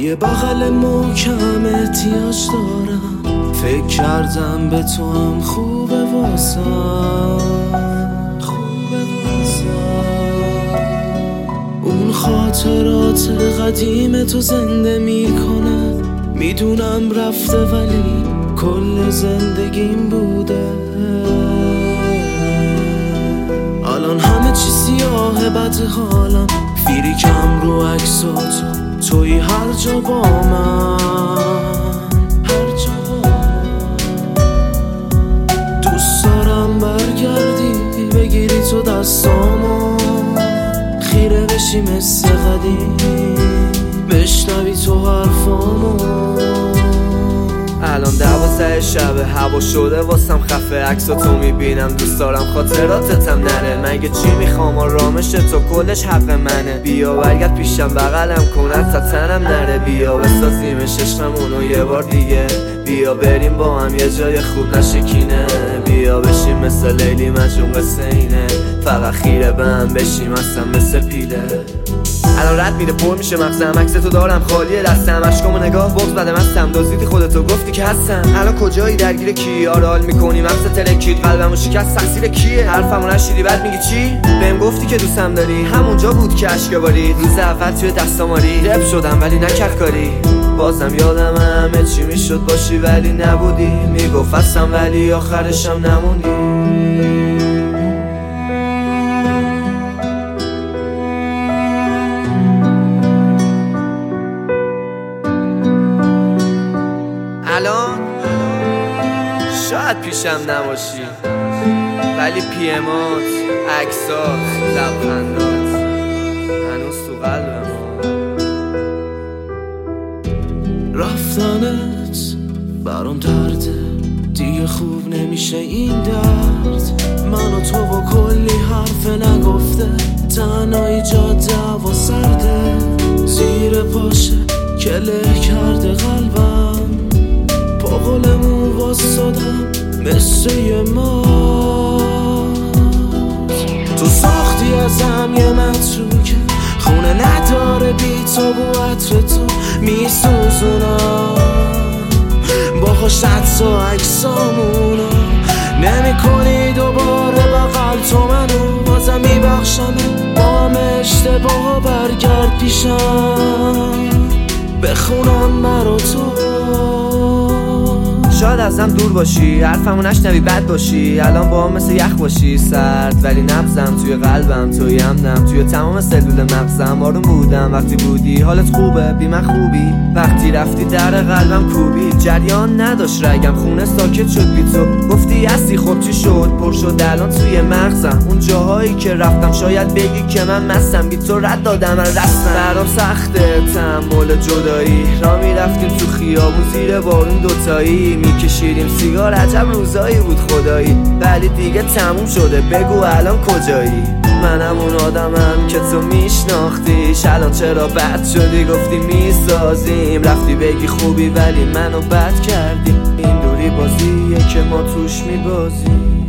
یه بغل محکم احتیاج دارم. فکر کردم به تو هم خوبه واسم، خوبه واسم. اون خاطرات قدیم تو زنده میکنه. میدونم رفته ولی کل زندگیم بوده. الان همه چی سیاهه، بد حالم فیریکم رو عکساتو. توی هر جا با من، هر جا با من. دوست دارم برگردی بگیری تو دستامو، خیره بشی مثل قدیم، بشنوی تو حرفامو. الان 12 شبه، هوا شده واسم خفه. عکساتو میبینم دوست دارم خاطراتتم نره. مگه چی میخوام آرامش تو، کلش حق منه. بیا برگرد پیشم بغلم کن تا تنم نره. بیا بسازیمش عشقمونو یه بار دیگه. بیا بریم با هم یه جای خوب نشکینه. بیا بشیم مثل لیلی مجنون قصه اینه. فقط خیره به هم بشیم اصلا مثل پیله. الان رد میره پر میشه مغزم، عکس تو دارم خالیه دستم. عشقامو نگاه بغض بدم هستم، دزدیدی خودتو گفتی که هستم. الان کجایی درگیر کی؟ آره حال میکنی مغز ترکید، قلبمو شکست تقصیر کیه؟ حرفمو نشیدی بعد میگی چی؟ بهم گفتی که دوستم داری، همونجا بود که اشک بارید. روز اول توی دستاماری رپ شدم ولی نکرد کاری. بازم یادم همه چی میشد باشی ولی نبودی. میگفتم ولی آخرشم نموندی. الان شاید پیشم نباشی ولی پیمات، عکسات، لبخندات هنوز تو قلبم. رفتنت برام درده، دیگه خوب نمیشه این درد. من و تو با کلی حرف نگفته، تنهایی جاده هوا سرده. زیر پاشه که له کرده قلبم، با قولمون واسدم مثل یه مات. تو ساختی ازم یه متروکه، خونه نداره بی تو بو عطر تو میسوزونم. با خوشت و عکسامونو نمی کنی دوباره بغل تو منو. بازم میبخشم با هم اشتباه، برگرد پیشم بخونم برا تو. شاید ازم دور باشی، حرفمو نشنوی بد باشی. الان با هم مثل یخ باشی سرد، ولی نبضم توی قلبم، توی امنم توی تمام سلول مغزم. آروم بودم وقتی بودی، حالت خوبه بی من خوبی. وقتی رفتی در قلبم کوبی، جریان نداشت رگم، خونه ساکت شد بی تو. گفتی هستی خب چی شد، پر شد الان توی مغزم. اون جاهایی که رفتم شاید بگی که من مستم، بی تو رد دادم من رستم. برام سخته تحمل جدایی، را میرفتیم تو خیابون زیر بارون دوتایی. میکشیدیم سیگار، عجب روزایی بود خدایی. ولی دیگه تموم شده، بگو الان کجایی؟ منم اون آدمم که تو میشناختیش، الان چرا بد شدی؟ گفتی میسازیم، رفتی بگی خوبی ولی منو بد کردی. این دوری بازیه که ما توش میبازیم.